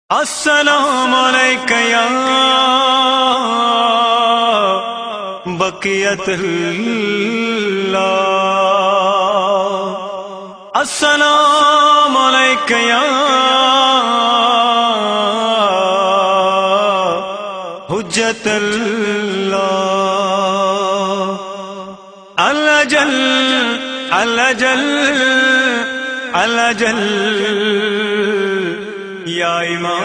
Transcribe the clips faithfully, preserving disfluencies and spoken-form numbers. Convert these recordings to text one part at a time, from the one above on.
السلام علیک یا بقیت اللہ، السلام علیک یا حجت اللہ، اللہ جل اللہ جل اللہ جل یا امام،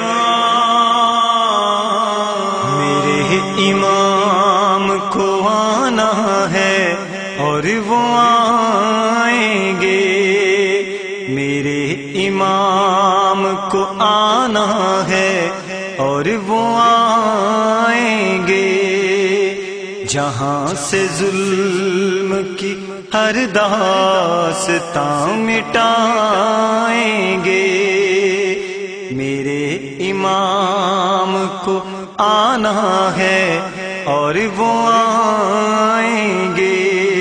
میرے امام کو آنا ہے اور وہ آئیں گے، میرے امام کو آنا ہے اور وہ آئیں گے، جہاں سے ظلم کی ہر داستاں مٹائیں گے، میرے امام کو آنا ہے اور وہ آئیں گے،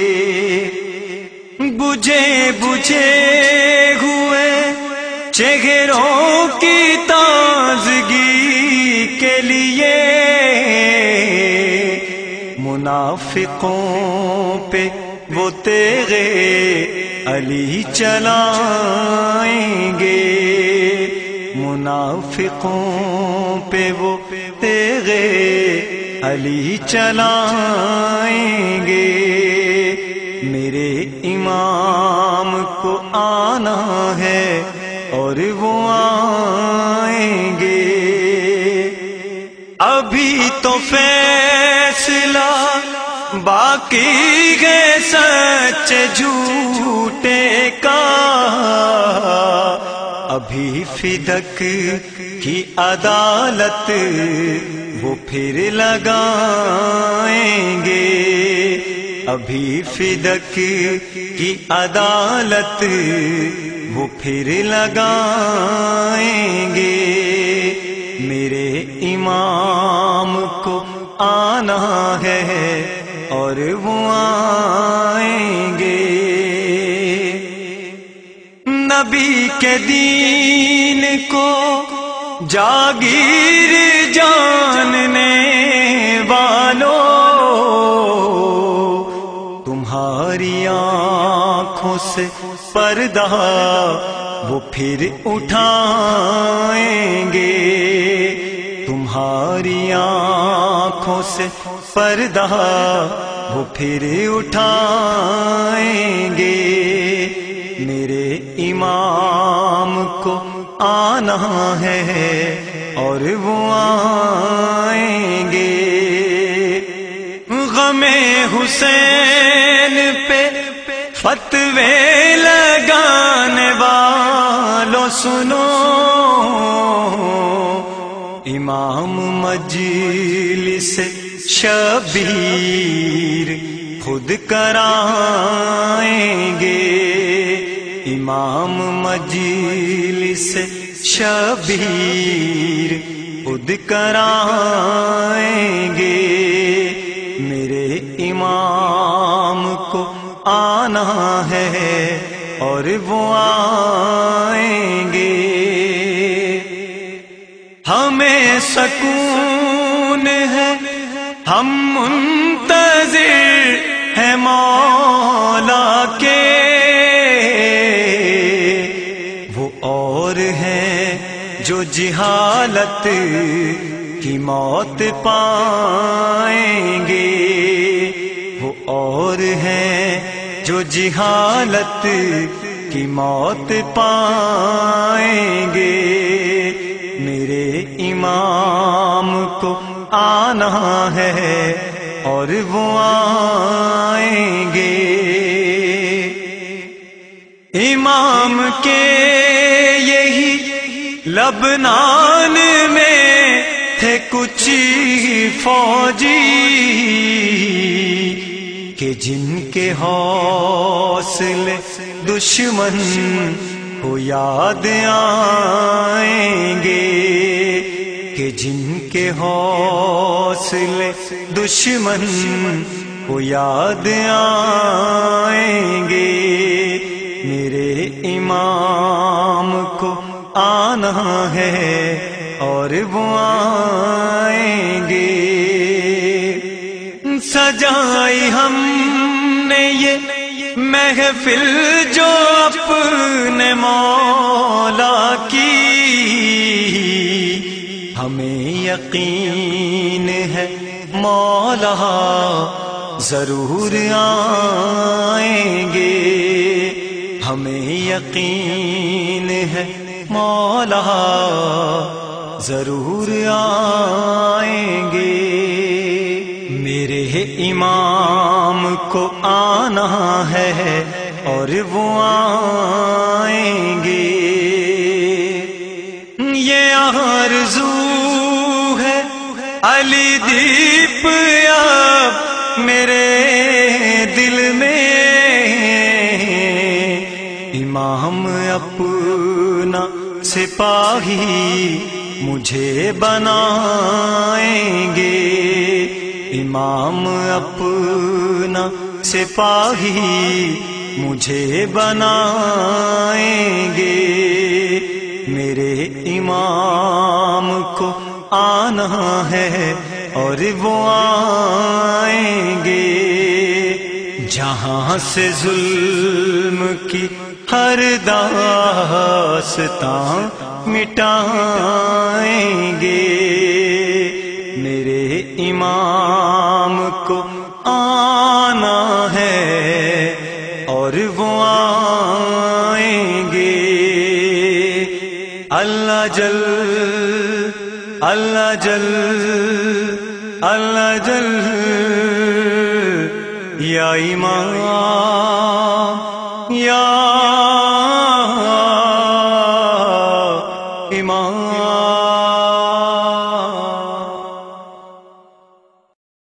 بجھے بجھے ہوئے چہروں کی تازگی کے لیے منافقوں پہ وہ تیغے علی چلائیں گے، منافقوں پہ وہ تیغے علی چلائیں گے، میرے امام کو آنا ہے اور وہ آئیں گے، ابھی تو فیصلہ باقی ہے سچ جھوٹے کا، ابھی فدق کی عدالت وہ پھر لگائیں گے، ابھی فدق کی عدالت وہ پھر لگائیں گے، میرے امام کو آنا ہے اور وہ آئیں گے، نبی کے دین کو جاگیر جاننے والوں، تمہاری آنکھوں سے پردہ وہ پھر اٹھائیں گے، تمہاری آنکھوں سے پردہ وہ پھر اٹھائیں گے، میرے امام کو آنا ہے اور وہ آئیں گے، غم حسین پہ فتوے لگانے والوں سنو، امام مجلس شبیر خود کرائیں گے، امام مجلس شبیر خود کرائیں گے، میرے امام کو آنا ہے اور وہ آئیں گے، ہمیں سکون ہے ہم منتظر ہیں مولا کے، وہ اور ہیں جو جہالت کی موت پائیں گے، وہ اور ہیں جو جہالت کی موت پائیں گے، میرے امام کو آنا ہے اور وہ آئیں گے، امام کے یہی لبنان میں تھے کچھ فوجی کہ جن کے حوصلے دشمن کو یاد آئیں گے، کہ جن کے حوصلے دشمن کو یاد آئیں گے، میرے امام کو آنا ہے اور وہ آئیں گے۔ سجائی ہم نے یہ محفل جو اپنے مولا کی، ہمیں یقین ہے مولا ضرور آئیں گے، ہمیں یقین ہے مولا ضرور آئیں گے۔ میرے امام کو آنا ہے اور وہ آئیں گے، یہ آرزو ہے علی دیپ اب میرے دل میں، امام اپنا سپاہی مجھے بنائیں گے، امام اپنا سپاہی مجھے بنائیں گے۔ میرے امام کو آنا ہے اور وہ آئیں گے، جہاں سے ظلم کی ہر داستاں مٹائیں گے، میرے امام کو آنا ہے اور وہ آئیں گے۔ اللہ جل اللہ جل اللہ جل یا امام یا امام